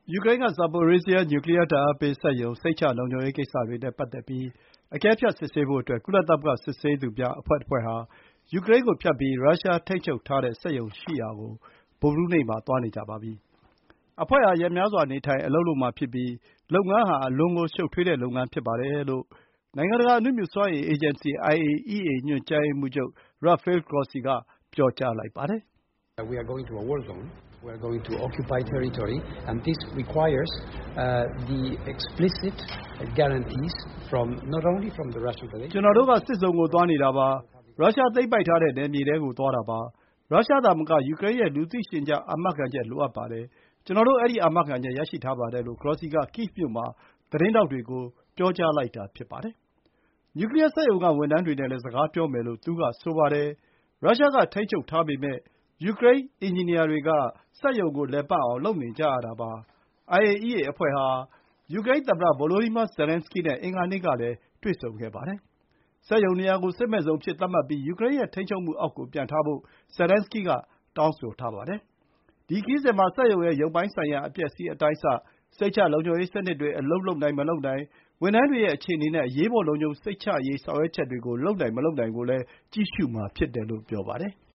ယူကရိန်းက Zaporizhzhia နျူကလီယားဓာတ်အားပေးစက်ရုံ စိတ်ချလုံခြုံရေးကိစ္စတွေနဲ့ပတ်သက်ပြီး အကဲဖြတ်စစ်ဆေးဖို့အတွက် ကုလသမဂ္ဂစစ်ဆေးသူများအဖွဲ့တဖွဲ့ဟာ ယူကရိန်းကိုဖြတ်ပြီး ရုရှားထိန်းချုပ်ထားတဲ့စက်ရုံရှိရာကို ဗုဒ္ဓဟူးနေ့မှာ သွားနေကြပါပြီ။ အဖွဲ့ဟာ ရက်များစွာနေထိုင်အလုပ်လုပ်မှာဖြစ်ပြီး လုပ်ငန်းဟာ အလွန်ကိုရှုပ်ထွေးတဲ့လုပ်ငန်းဖြစ်ပါတယ်လို့ နိုင်ငံတကာအနုမြူစွမ်းအင်အေဂျင်စီ IAEA ညွှန်ကြားရေးမှူးချုပ် Rafael Grossi က ပြောပါတယ်။ “ ကျနော်တို့က စစ်ဇုံကိုသွားနေတာပါ။ ရုရှားသိမ်းပိုက်ထားတဲ့နယ်မြေထဲကို သွားတာပါ။ ရုရှားသာမက ယူကရိန်းရဲ့လူသိရှင်ကြားအာမခံချက်လိုအပ်ပါတယ်။ ကျနော်တို့ အဲဒီအာမခံချက်ရရှိထားပါတယ်လို့ Grossi က Kyiv မြို့မှာ သတင်းထောက်တွေကို ပြောကြားလိုက်တာဖြစ်ပါတယ်။ နျူကလီယားစက်ရုံကဝန်ထမ်းတွေနဲ့လည်း စကားပြောမယ်လို့ သူကဆိုပါတယ်။ ရုရှားကထိန်းချုပ်ထားပေမယ့် ယူကရိန်းအင်ဂျင်နီယာတွေက စက်ရုံကိုလည်ပတ်အောင်လုပ်နေကြရတာပါ။ IAEA အဖွဲ့ဟာ ယူကရိန်းသမ္မတ Volodymyr Zelenskyy နဲ့ အင်္ဂါနေ့ကလည်း တွေ့ဆုံခဲ့ပါတယ်။ စက်ရုံနေရာကို စစ်မဲ့ဇုံအဖြစ်သတ်မှတ်ပြီး ယူကရိန်းရဲ့ထိန်းချုပ်မှုအောက်ကိုပြန်ထားဖို့ Zelenskyy က တောင်းဆိုထားပါတယ်။ ဒီခရီးစဉ်မှာ စက်ရုံရဲ့ရုပ်ပိုင်းဆိုင်ရာအပျက်အစီးအတိုင်းအစ၊ စိတ်ချလုံခြုံရေးစနစ်တွေ အလုပ်လုပ်နိုင် မလုပ်နိုင်၊ ဝန်ထမ်းတွေရဲ့အခြေအနေနဲ့ အရေးပေါ်လုံခြုံစိတ်ချရေးဆောင်ရွက်ချက်တွေကို လုပ်နိုင် မလုပ်နိုင်ကိုလည်း ကြည့်ရှုမှာဖြစ်တယ်လို့ ပြောပါတယ်။